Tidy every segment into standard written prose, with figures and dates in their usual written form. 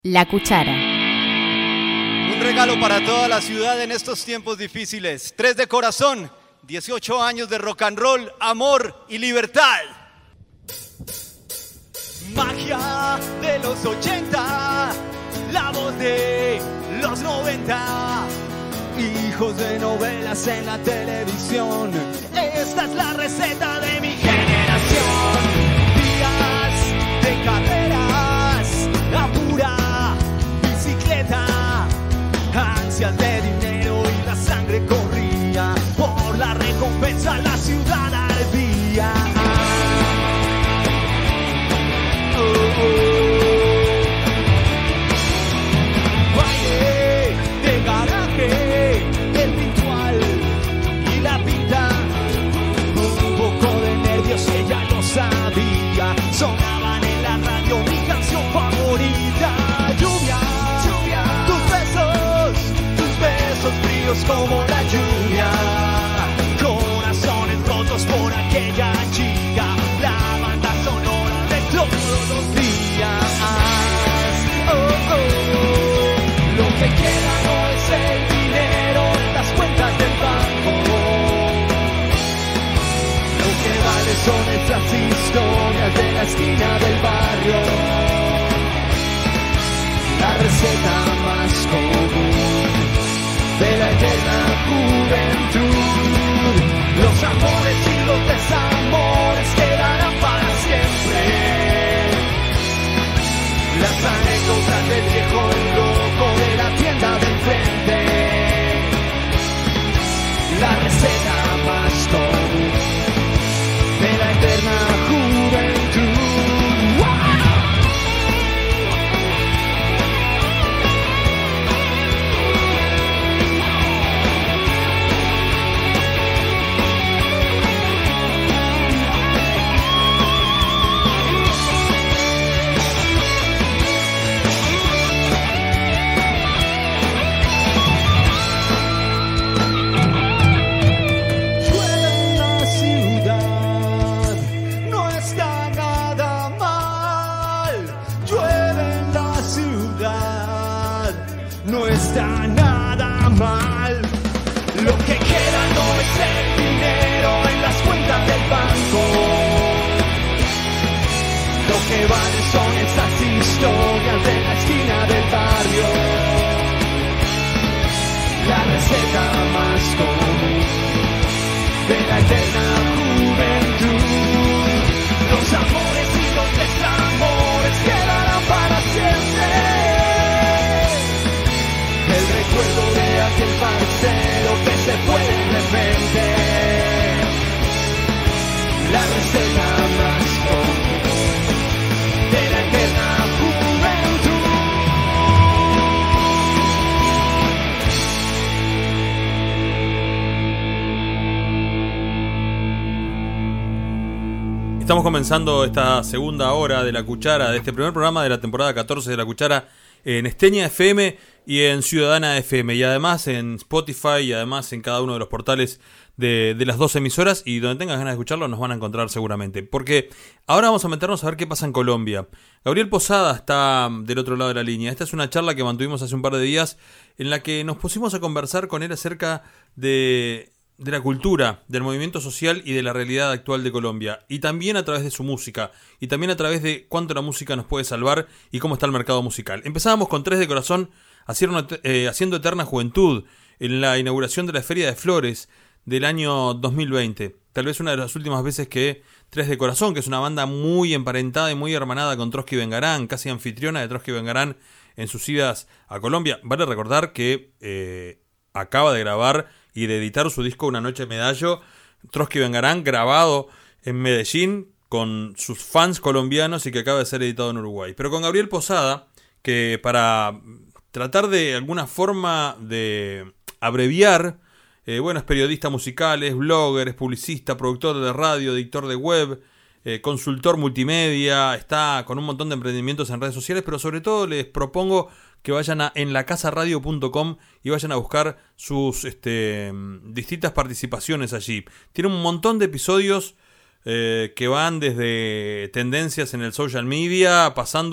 La Cuchara. Un regalo para toda la ciudad en estos tiempos difíciles. 3 de corazón, 18 años de rock and roll, amor y libertad. Magia de los 80, la voz de los 90. Hijos de novelas en la televisión, esta es la receta de mi generación. Días de carreras, apura bicicleta, ansias de dinero y la sangre corría. Por la recompensa la ciudad ardía. Baile de garaje, el ritual y la pinta. Un poco de nervios y ella lo sabía. Sonaban en la radio mi canción favorita. Lluvia, tus besos fríos como la lluvia. Corazones rotos por aquella chica. La banda sonora de todos los días. Lo que queda no es el dinero, las cuentas del banco. Lo que vale son estas historias de la esquina del barrio. La receta más común de la eterna juventud. Los amores y los desamores quedarán para siempre. Las anécdotas del viejo loco de la tienda del frente. La receta más común de la eterna juventud. ¡Wow! No está nada mal. Lo que queda no es el dinero en las cuentas del banco. Lo que vale son esas historias de la esquina del barrio. La receta más común de la eterna juventud. Los amores y los desamores quedarán para siempre. El recuerdo de aquel parcero que se fue de repente. La receta más común de la eterna juventud. Estamos comenzando esta segunda hora de La Cuchara, de este primer programa de la temporada 14 de La Cuchara, en Esteña FM y en Ciudadana FM, y además en Spotify, y además en cada uno de los portales de las dos emisoras, y donde tengas ganas de escucharlo nos van a encontrar seguramente, porque ahora vamos a meternos a ver qué pasa en Colombia. Gabriel Posada está del otro lado de la línea. Esta es una charla que mantuvimos hace un par de días en la que nos pusimos a conversar con él acerca de la cultura, del movimiento social y de la realidad actual de Colombia, y también a través de su música, y también a través de cuánto la música nos puede salvar y cómo está el mercado musical. Empezábamos con 3 de corazón haciendo Eterna Juventud en la inauguración de la Feria de Flores del año 2020. Tal vez una de las últimas veces que 3 de corazón, que es una banda muy emparentada y muy hermanada con Trotsky Vengarán, casi anfitriona de Trotsky Vengarán en sus idas a Colombia. Vale recordar que acaba de grabar y de editar su disco Una Noche Medallo, Trotsky Vengarán, grabado en Medellín con sus fans colombianos y que acaba de ser editado en Uruguay. Pero con Gabriel Posada, que para tratar de alguna forma de abreviar, es periodista musical, es blogger, es publicista, productor de radio, editor de web, consultor multimedia, está con un montón de emprendimientos en redes sociales, pero sobre todo les propongo que vayan a enlacasaradio.com y vayan a buscar sus distintas participaciones allí. Tiene un montón de episodios que van desde tendencias en el social media, pasando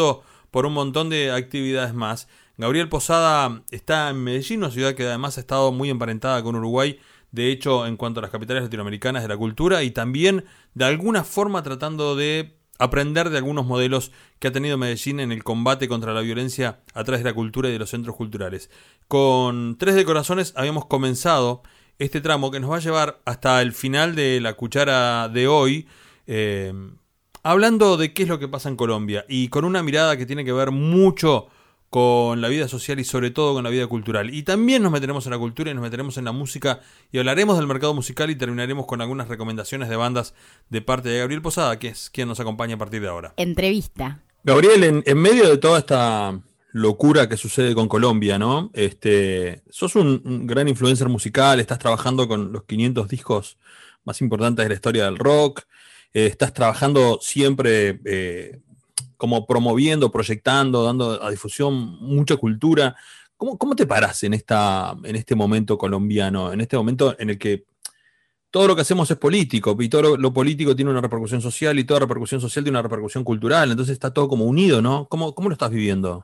por un montón de actividades más. Gabriel Posada está en Medellín, una ciudad que además ha estado muy emparentada con Uruguay, de hecho, en cuanto a las capitales latinoamericanas de la cultura, y también de alguna forma tratando de aprender de algunos modelos que ha tenido Medellín en el combate contra la violencia a través de la cultura y de los centros culturales. Con Tres de Corazones habíamos comenzado este tramo que nos va a llevar hasta el final de la cuchara de hoy, hablando de qué es lo que pasa en Colombia y con una mirada que tiene que ver mucho con la vida social y sobre todo con la vida cultural. Y también nos meteremos en la cultura y nos meteremos en la música y hablaremos del mercado musical y terminaremos con algunas recomendaciones de bandas de parte de Gabriel Posada, que es quien nos acompaña a partir de ahora. Entrevista. Gabriel, en medio de toda esta locura que sucede con Colombia, ¿no? Sos un gran influencer musical, estás trabajando con los 500 discos más importantes de la historia del rock, estás trabajando siempre como promoviendo, proyectando, dando a difusión mucha cultura. ¿Cómo te parás en este momento colombiano, en este momento en el que todo lo que hacemos es político, y todo lo político tiene una repercusión social, y toda repercusión social tiene una repercusión cultural, entonces está todo como unido, ¿no? ¿Cómo lo estás viviendo?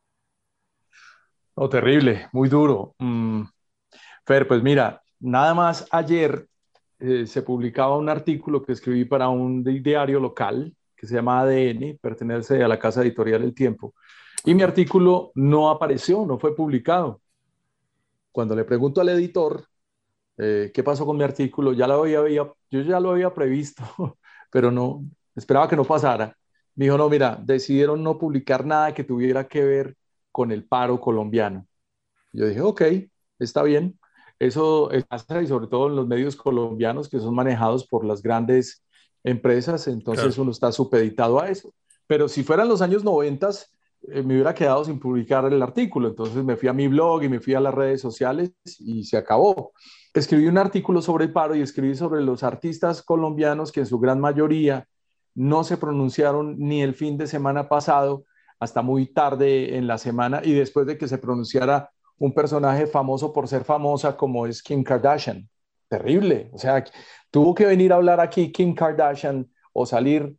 Oh, terrible, muy duro. Fer, pues mira, nada más ayer se publicaba un artículo que escribí para un diario local que se llama ADN, pertenece a la casa editorial El Tiempo, y mi artículo no apareció, no fue publicado. Cuando le pregunto al editor qué pasó con mi artículo, yo ya lo había previsto, pero no, esperaba que no pasara. Me dijo, no, mira, decidieron no publicar nada que tuviera que ver con el paro colombiano. Yo dije, ok, está bien. Eso pasa y sobre todo en los medios colombianos que son manejados por las grandes empresas, entonces Claro. uno está supeditado a eso. Pero si fueran los años 90, me hubiera quedado sin publicar el artículo. Entonces me fui a mi blog y me fui a las redes sociales y se acabó. Escribí un artículo sobre el paro y escribí sobre los artistas colombianos que en su gran mayoría no se pronunciaron ni el fin de semana pasado hasta muy tarde en la semana y después de que se pronunciara un personaje famoso por ser famosa como es Kim Kardashian. Terrible. O sea, tuvo que venir a hablar aquí Kim Kardashian o salir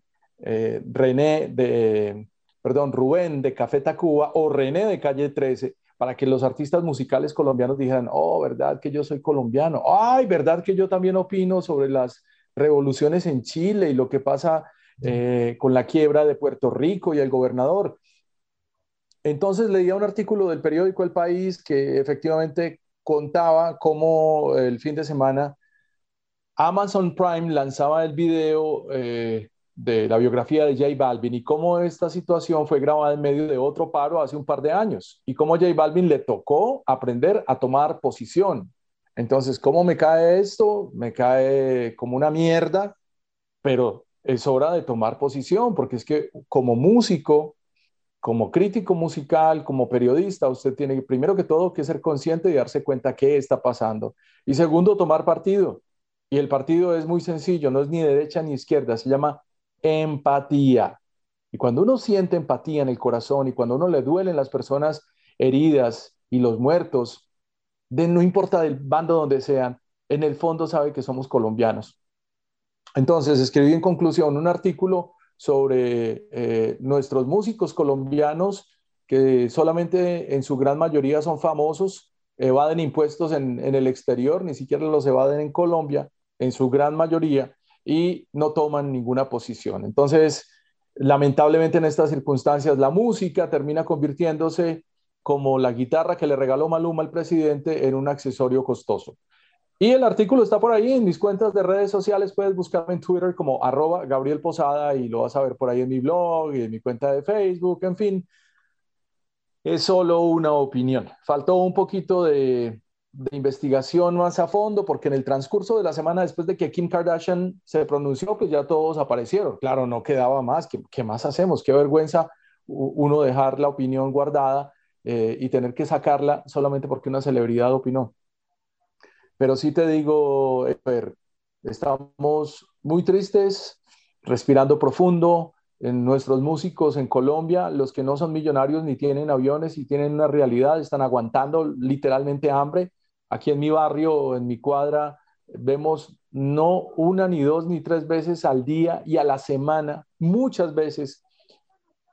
Rubén de Café Tacuba o René de Calle 13 para que los artistas musicales colombianos dijeran, oh, verdad que yo soy colombiano, ay, verdad que yo también opino sobre las revoluciones en Chile y lo que pasa con la quiebra de Puerto Rico y el gobernador. Entonces leía un artículo del periódico El País que efectivamente contaba cómo el fin de semana Amazon Prime lanzaba el video de la biografía de J Balvin y cómo esta situación fue grabada en medio de otro paro hace un par de años y cómo J Balvin le tocó aprender a tomar posición. Entonces, ¿cómo me cae esto? Me cae como una mierda, pero es hora de tomar posición porque es que como músico, como crítico musical, como periodista, usted tiene primero que todo que ser consciente y darse cuenta qué está pasando. Y segundo, tomar partido. Y el partido es muy sencillo, no es ni derecha ni izquierda, se llama empatía. Y cuando uno siente empatía en el corazón y cuando uno le duelen las personas heridas y los muertos, no importa del bando donde sean, en el fondo sabe que somos colombianos. Entonces, escribí en conclusión un artículo sobre nuestros músicos colombianos que solamente en su gran mayoría son famosos, evaden impuestos en el exterior, ni siquiera los evaden en Colombia, en su gran mayoría, y no toman ninguna posición. Entonces, lamentablemente en estas circunstancias, la música termina convirtiéndose como la guitarra que le regaló Maluma al presidente en un accesorio costoso. Y el artículo está por ahí en mis cuentas de redes sociales. Puedes buscarme en Twitter como @Gabriel Posada y lo vas a ver por ahí en mi blog y en mi cuenta de Facebook. En fin, es solo una opinión. Faltó un poquito de investigación más a fondo porque en el transcurso de la semana después de que Kim Kardashian se pronunció, pues ya todos aparecieron. Claro, no quedaba más. ¿Qué más hacemos? Qué vergüenza uno dejar la opinión guardada y tener que sacarla solamente porque una celebridad opinó. Pero sí te digo, Efer, estamos muy tristes, respirando profundo. En nuestros músicos en Colombia, los que no son millonarios ni tienen aviones y tienen una realidad, están aguantando literalmente hambre. Aquí en mi barrio, en mi cuadra, vemos no una, ni dos, ni tres veces al día y a la semana, muchas veces,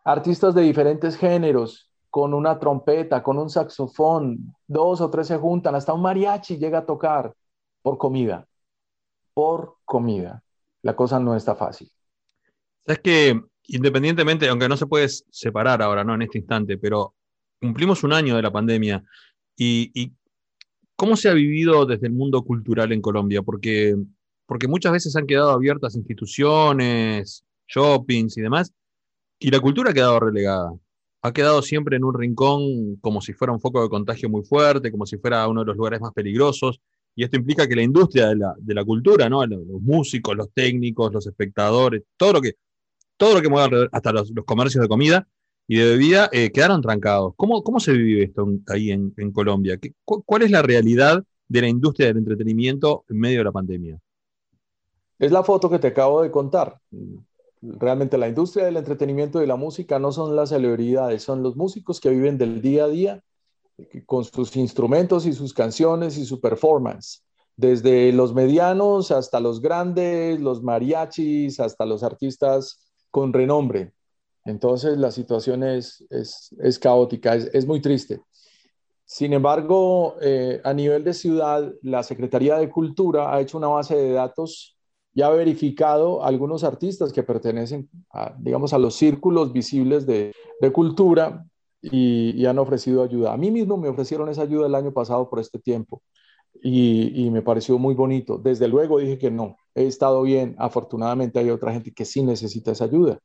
artistas de diferentes géneros, con una trompeta, con un saxofón, dos o tres se juntan, hasta un mariachi llega a tocar por comida, por comida. La cosa no está fácil. Sabes que independientemente, aunque no se puede separar ahora, ¿no? En este instante, pero cumplimos un año de la pandemia y ¿cómo se ha vivido desde el mundo cultural en Colombia? Porque muchas veces han quedado abiertas instituciones, shoppings y demás, y la cultura ha quedado relegada. Ha quedado siempre en un rincón como si fuera un foco de contagio muy fuerte, como si fuera uno de los lugares más peligrosos. Y esto implica que la industria de la cultura, ¿no? Los músicos, los técnicos, los espectadores, todo lo que mueve alrededor, hasta los comercios de comida y de bebida, quedaron trancados. ¿Cómo se vive esto ahí en Colombia? ¿Cuál es la realidad de la industria del entretenimiento en medio de la pandemia? Es la foto que te acabo de contar. Realmente la industria del entretenimiento y la música no son las celebridades, son los músicos que viven del día a día con sus instrumentos y sus canciones y su performance. Desde los medianos hasta los grandes, los mariachis, hasta los artistas con renombre. Entonces la situación es caótica, es muy triste. Sin embargo, a nivel de ciudad, la Secretaría de Cultura ha hecho una base de datos y ha verificado algunos artistas que pertenecen a, digamos, a los círculos visibles de cultura y han ofrecido ayuda. A mí mismo me ofrecieron esa ayuda el año pasado por este tiempo y me pareció muy bonito. Desde luego dije que no, he estado bien. Afortunadamente hay otra gente que sí necesita esa ayuda.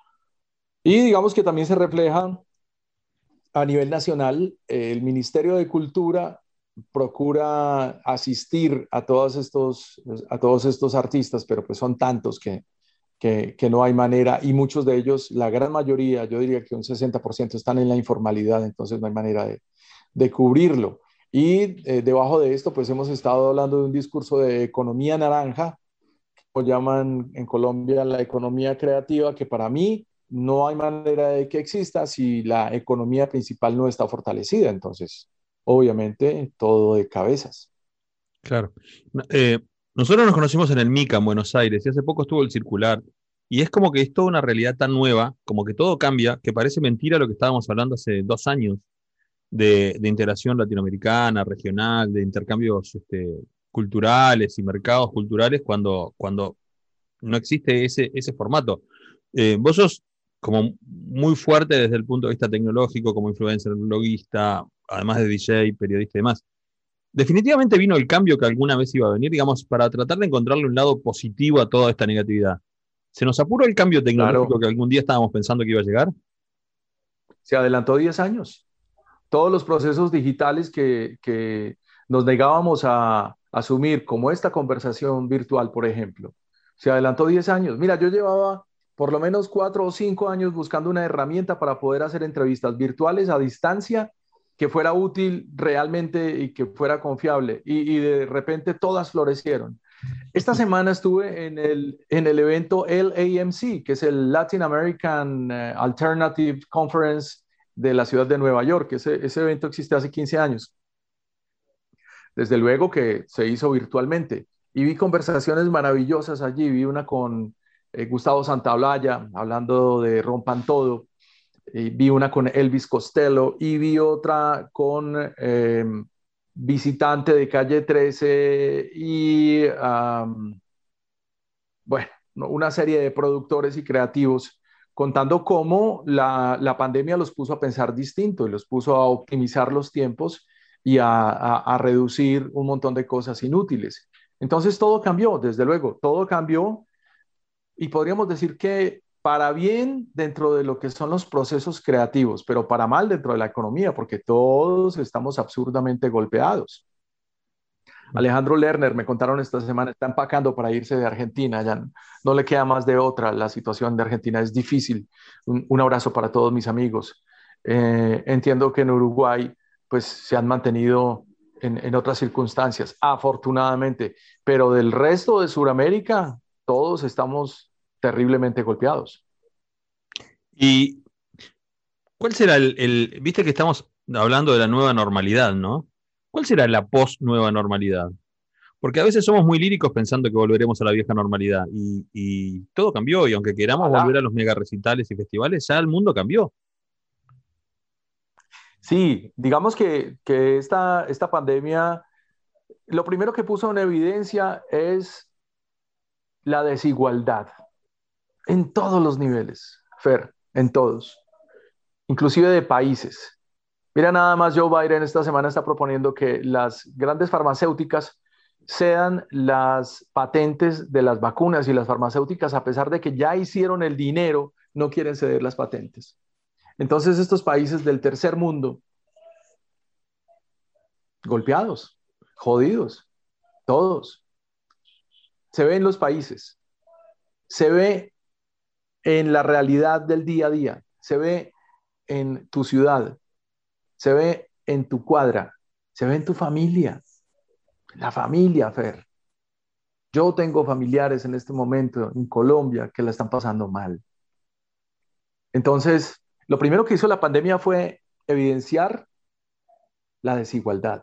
Y digamos que también se refleja a nivel nacional, el Ministerio de Cultura procura asistir a todos estos artistas, pero pues son tantos que no hay manera y muchos de ellos, la gran mayoría, yo diría que un 60% están en la informalidad, entonces no hay manera de cubrirlo. Y debajo de esto, pues hemos estado hablando de un discurso de economía naranja, como llaman en Colombia la economía creativa, que para mí no hay manera de que exista si la economía principal no está fortalecida. Entonces, obviamente, todo de cabezas. Claro. No, nosotros nos conocimos en el MICA en Buenos Aires y hace poco estuvo el Circular y es como que es toda una realidad tan nueva, como que todo cambia, que parece mentira lo que estábamos hablando hace 2 años de integración latinoamericana, regional, de intercambios culturales y mercados culturales cuando no existe ese formato. Vos sos como muy fuerte desde el punto de vista tecnológico, como influencer, bloguista, además de DJ, periodista y demás. Definitivamente vino el cambio que alguna vez iba a venir, digamos, para tratar de encontrarle un lado positivo a toda esta negatividad. ¿Se nos apuró el cambio tecnológico Claro, que algún día estábamos pensando que iba a llegar? se adelantó 10 años. Todos los procesos digitales que nos negábamos a asumir, como esta conversación virtual, por ejemplo, se adelantó 10 años. Mira, yo llevaba por lo menos 4 o 5 años buscando una herramienta para poder hacer entrevistas virtuales a distancia que fuera útil realmente y que fuera confiable. Y de repente todas florecieron. Esta semana estuve en el evento LAMC, que es el Latin American Alternative Conference de la ciudad de Nueva York. Ese evento existe hace 15 años. Desde luego que se hizo virtualmente. Y vi conversaciones maravillosas allí. Vi una con Gustavo Santaolalla, hablando de Rompan Todo. Y vi una con Elvis Costello y vi otra con Visitante de Calle 13 y, bueno, una serie de productores y creativos contando cómo la pandemia los puso a pensar distinto y los puso a optimizar los tiempos y a reducir un montón de cosas inútiles. Entonces todo cambió, desde luego, todo cambió y podríamos decir que para bien dentro de lo que son los procesos creativos, pero para mal dentro de la economía, porque todos estamos absurdamente golpeados. Alejandro Lerner, me contaron esta semana, está empacando para irse de Argentina, ya no le queda más de otra, la situación de Argentina es difícil. Un abrazo para todos mis amigos. Entiendo que en Uruguay pues se han mantenido en otras circunstancias, afortunadamente, pero del resto de Sudamérica todos estamos terriblemente golpeados. ¿Y cuál será viste que estamos hablando de la nueva normalidad, ¿no? ¿Cuál será la post-nueva normalidad? Porque a veces somos muy líricos pensando que volveremos a la vieja normalidad y todo cambió y aunque queramos volver Ojalá. a los mega recitales y festivales, ya el mundo cambió. Sí, digamos que esta pandemia, lo primero que puso en evidencia es la desigualdad en todos los niveles, Fer, en todos, inclusive de países. Mira, nada más Joe Biden esta semana está proponiendo que las grandes farmacéuticas sean las patentes de las vacunas y las farmacéuticas, a pesar de que ya hicieron el dinero, no quieren ceder las patentes. Entonces, estos países del tercer mundo, golpeados, jodidos, todos, se ve en los países, se ve en la realidad del día a día, se ve en tu ciudad, se ve en tu cuadra, se ve en tu familia, la familia, Fer. Yo tengo familiares en este momento en Colombia que la están pasando mal. Entonces, lo primero que hizo la pandemia fue evidenciar la desigualdad.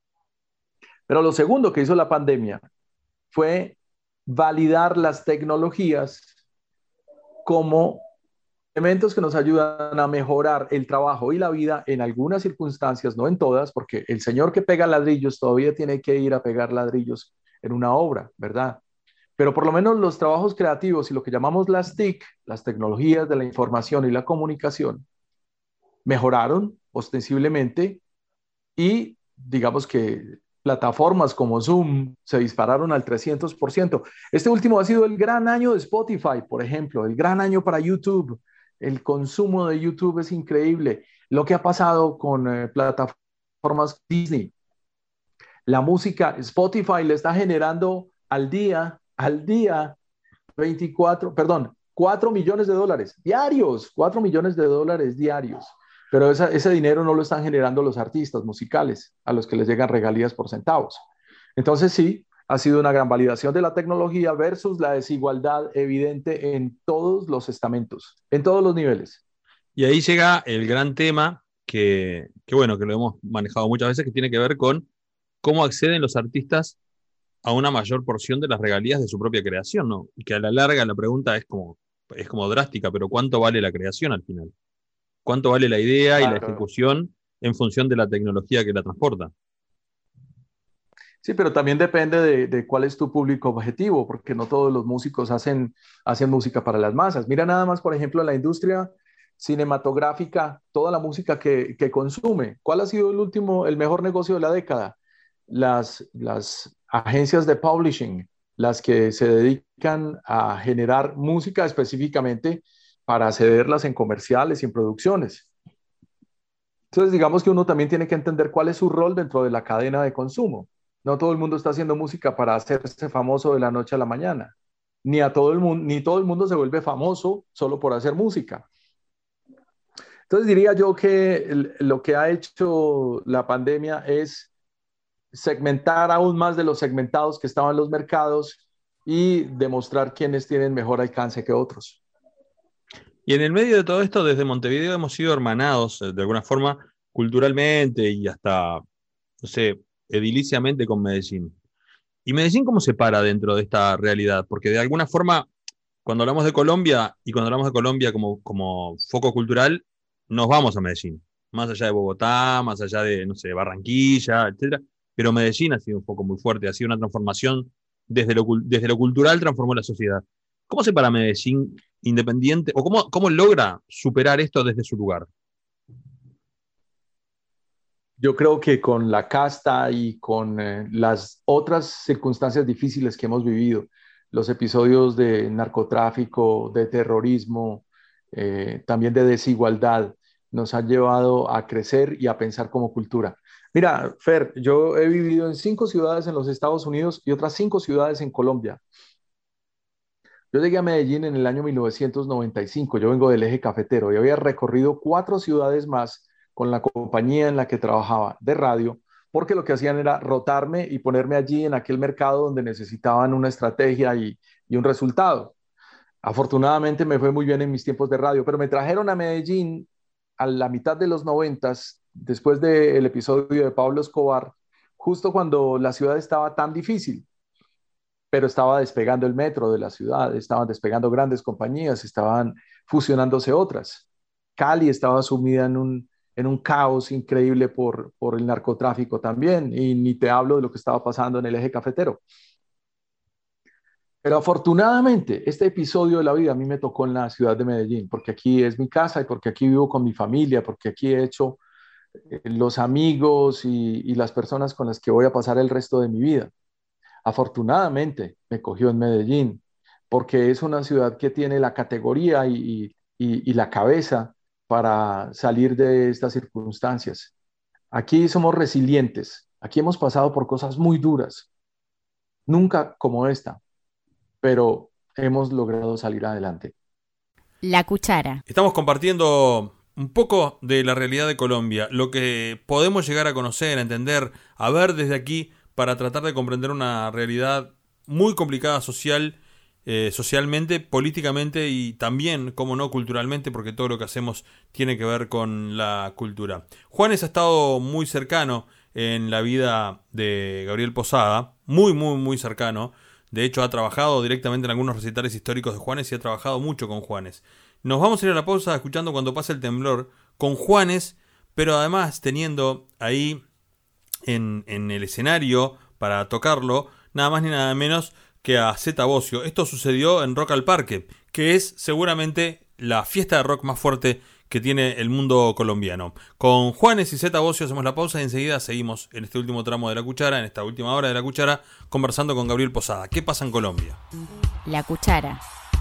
Pero lo segundo que hizo la pandemia fue validar las tecnologías como elementos que nos ayudan a mejorar el trabajo y la vida en algunas circunstancias, no en todas, porque el señor que pega ladrillos todavía tiene que ir a pegar ladrillos en una obra, ¿verdad? Pero por lo menos los trabajos creativos y lo que llamamos las TIC, las tecnologías de la información y la comunicación, mejoraron ostensiblemente y digamos que plataformas como Zoom se dispararon al 300%. Este último ha sido el gran año de Spotify, por ejemplo, el gran año para YouTube. El consumo de YouTube es increíble. Lo que ha pasado con plataformas Disney. La música, Spotify le está generando al día, 24, perdón, 4 millones de dólares diarios, 4 millones de dólares diarios. Pero ese dinero no lo están generando los artistas musicales, a los que les llegan regalías por centavos. Entonces sí, ha sido una gran validación de la tecnología versus la desigualdad evidente en todos los estamentos, en todos los niveles. Y ahí llega el gran tema que bueno, que lo hemos manejado muchas veces, que tiene que ver con cómo acceden los artistas a una mayor porción de las regalías de su propia creación, ¿no? Y que a la larga la pregunta es como drástica, pero ¿cuánto vale la creación al final? ¿Cuánto vale la idea y la Claro. ejecución en función de la tecnología que la transporta? Sí, pero también depende de cuál es tu público objetivo, porque no todos los músicos hacen música para las masas. Mira nada más, por ejemplo, la industria cinematográfica, toda la música que consume. ¿Cuál ha sido el mejor negocio de la década? Las agencias de publishing, las que se dedican a generar música específicamente para cederlas en comerciales y en producciones. Entonces, digamos que uno también tiene que entender cuál es su rol dentro de la cadena de consumo. No todo el mundo está haciendo música para hacerse famoso de la noche a la mañana. Ni todo el mundo se vuelve famoso solo por hacer música. Entonces diría yo que lo que ha hecho la pandemia es segmentar aún más de los segmentados que estaban en los mercados y demostrar quiénes tienen mejor alcance que otros. Y en el medio de todo esto, desde Montevideo hemos sido hermanados, de alguna forma, culturalmente y hasta, no sé, ediliciamente con Medellín. ¿Y Medellín cómo se para dentro de esta realidad? Porque de alguna forma, cuando hablamos de Colombia y cuando hablamos de Colombia como foco cultural, nos vamos a Medellín. Más allá de Bogotá, más allá de, no sé, Barranquilla, etcétera. Pero Medellín ha sido un foco muy fuerte, ha sido una transformación desde lo cultural, transformó la sociedad. ¿Cómo se para Medellín independiente o cómo logra superar esto desde su lugar? Yo creo que con la casta y con las otras circunstancias difíciles que hemos vivido, los episodios de narcotráfico, de terrorismo, también de desigualdad, nos han llevado a crecer y a pensar como cultura. Mira, Fer, yo he vivido en 5 ciudades en los Estados Unidos y otras 5 ciudades en Colombia. Yo llegué a Medellín en el año 1995. Yo vengo del eje cafetero y había recorrido 4 ciudades más con la compañía en la que trabajaba de radio, porque lo que hacían era rotarme y ponerme allí en aquel mercado donde necesitaban una estrategia y un resultado. Afortunadamente me fue muy bien en mis tiempos de radio, pero me trajeron a Medellín a la mitad de los 90, después del episodio de Pablo Escobar, justo cuando la ciudad estaba tan difícil. pero estaba despegando el metro de la ciudad, estaban despegando grandes compañías, estaban fusionándose otras. Cali estaba sumida en un caos increíble por el narcotráfico también, y ni te hablo de lo que estaba pasando en el eje cafetero. Pero afortunadamente, este episodio de la vida a mí me tocó en la ciudad de Medellín, porque aquí es mi casa y porque aquí vivo con mi familia, porque aquí he hecho los amigos y las personas con las que voy a pasar el resto de mi vida. Afortunadamente me cogió en Medellín, porque es una ciudad que tiene la categoría y la cabeza para salir de estas circunstancias. Aquí somos resilientes, aquí hemos pasado por cosas muy duras, nunca como esta, pero hemos logrado salir adelante. La Cuchara. Estamos compartiendo un poco de la realidad de Colombia, lo que podemos llegar a conocer, a entender, a ver desde aquí para tratar de comprender una realidad muy complicada socialmente, políticamente y también, como no, culturalmente, porque todo lo que hacemos tiene que ver con la cultura. Juanes ha estado muy cercano en la vida de Gabriel Posada, muy, muy, muy cercano. De hecho, ha trabajado directamente en algunos recitales históricos de Juanes y ha trabajado mucho con Juanes. Nos vamos a ir a la pausa escuchando Cuando pasa el temblor con Juanes, pero además teniendo ahí en el escenario para tocarlo nada más ni nada menos que a Zeta Bosio. Esto sucedió en Rock al Parque, que es seguramente la fiesta de rock más fuerte que tiene el mundo colombiano. Con Juanes y Zeta Bosio hacemos la pausa y enseguida seguimos en este último tramo de La Cuchara, en esta última hora de La Cuchara, conversando con Gabriel Posada. ¿Qué pasa en Colombia? La Cuchara.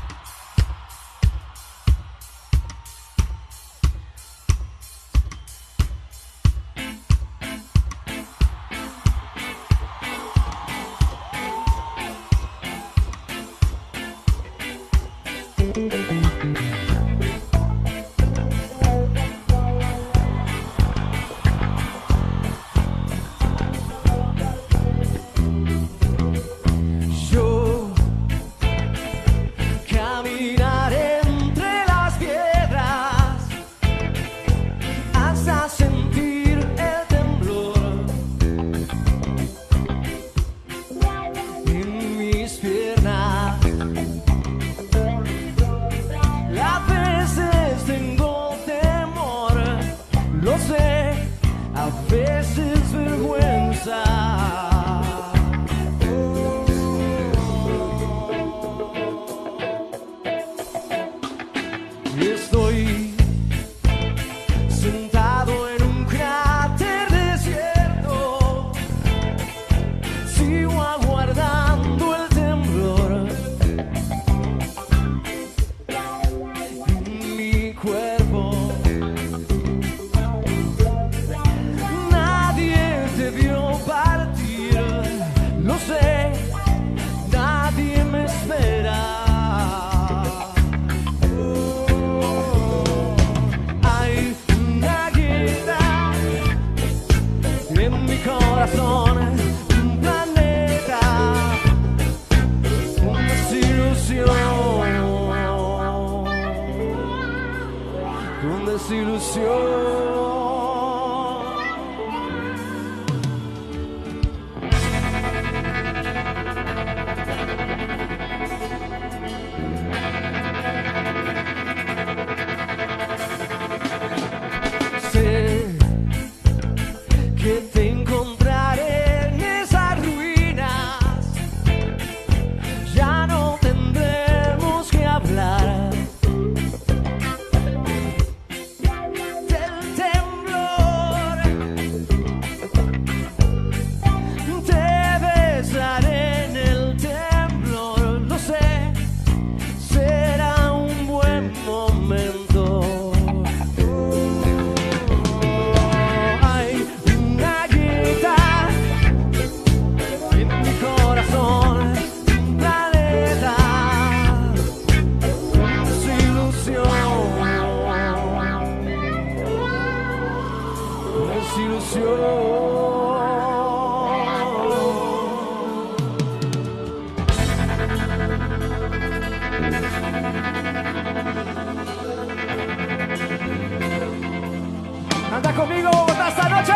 Anda conmigo, Bogotá, esta noche.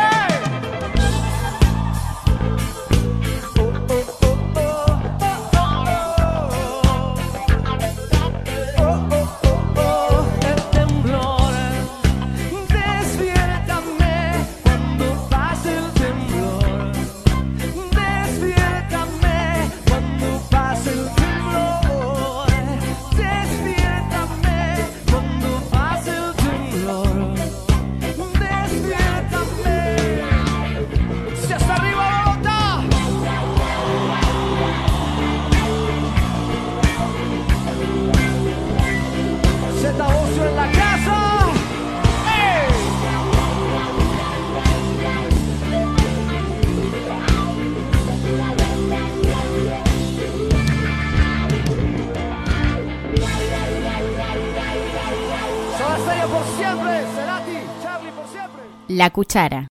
La Cuchara.